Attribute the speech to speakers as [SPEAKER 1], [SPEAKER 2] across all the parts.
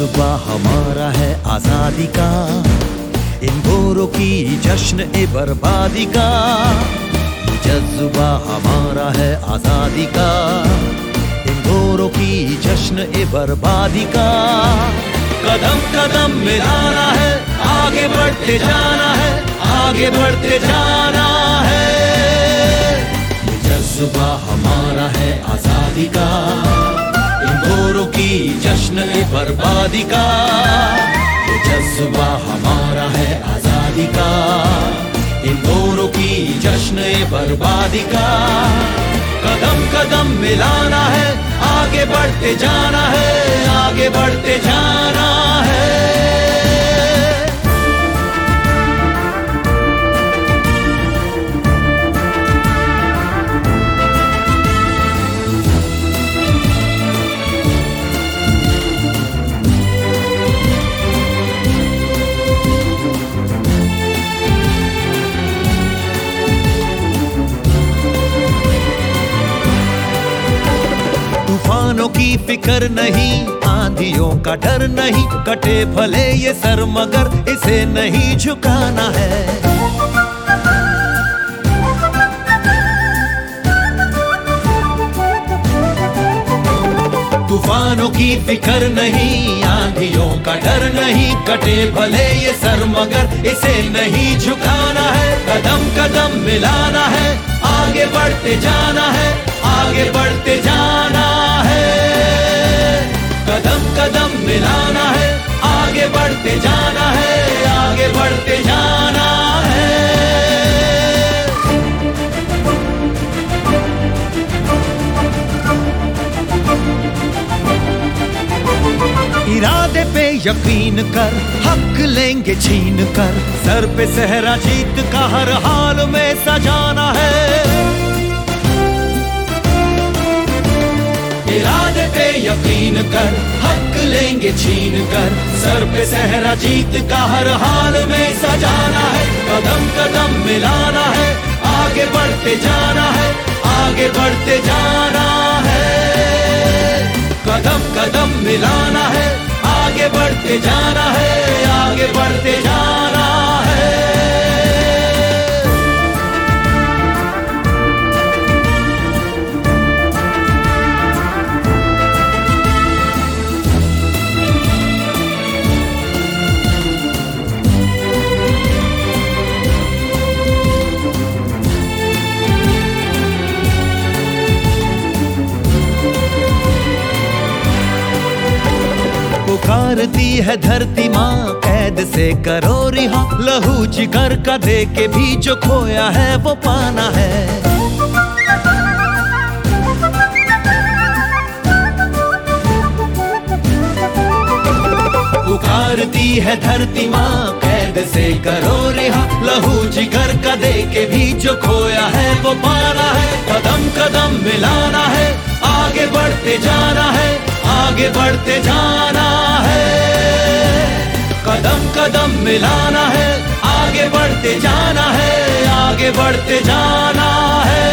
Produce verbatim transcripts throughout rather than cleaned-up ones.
[SPEAKER 1] जज्बा हमारा है आजादी का, इन गोरों की जश्न ए बर्बादी का। जज्बा हमारा है आजादी का, इन गोरों की जश्न ए बर्बादी का। कदम कदम मिलाना है, आगे बढ़ते जाना है, आगे बढ़ते जाना है। जज्बा हमारा है आजादी का, इन गोरों की जश्न ए बर्बादी का। जज्बा हमारा है आजादी का, इन गोरों की जश्न ए बर्बादी का। कदम कदम मिलाना है, आगे बढ़ते जाना है, आगे बढ़ते जाना है। तूफानों की फिक्र नहीं, आंधियों का डर नहीं, कटे भले ये सर मगर इसे नहीं झुकाना है। तूफानों की फिक्र नहीं, आंधियों का डर नहीं, कटे भले ये सर मगर इसे नहीं झुकाना है। कदम कदम मिलाना है, आगे बढ़ते जाना है, आगे बढ़ते जाना है। कदम कदम मिलाना है, आगे बढ़ते जाना है, आगे बढ़ते जाना है। इरादे पे यकीन कर, हक लेंगे छीन कर, सर पे सहरा जीत का हर हाल में सजाना है। इरादे पे यकीन कर, हक लेंगे छीन कर, सर पे सहरा जीत का हर हाल में सजाना है। कदम कदम मिलाना है, आगे बढ़ते जाना है, आगे बढ़ते जाना है। कदम कदम मिलाना है, आगे बढ़ते जाना है, आगे बढ़ते जाना है। पुकारती है धरती माँ, कैद से करो रिहा, लहू जिगर का दे के भी जो खोया है वो पाना है। पुकारती है धरती माँ, कैद से करो रिहा, लहू जिगर का दे के भी जो खोया है वो पाना है। कदम कदम मिलाना है, आगे बढ़ते जाना है, आगे बढ़ते जाना है। कदम कदम मिलाना है, आगे बढ़ते जाना है, आगे बढ़ते जाना है।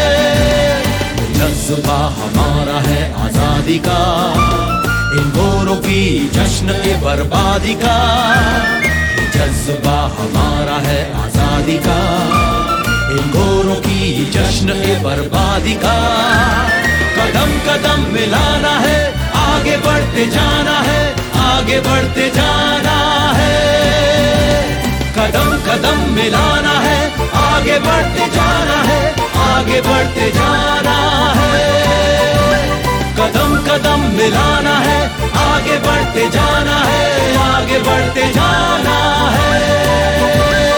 [SPEAKER 1] जज्बा हमारा है आजादी का, इन गोरों की जश्न ए बर्बादी का। जज्बा हमारा है आजादी का, इन गोरों की जश्न ए बर्बादी का। कदम कदम मिलाना है, आगे बढ़ते जाना है, आगे बढ़ते जाना है। कदम कदम मिलाना है, आगे बढ़ते जाना है, आगे बढ़ते जाना है। कदम कदम मिलाना है, आगे बढ़ते जाना है, आगे बढ़ते जाना है।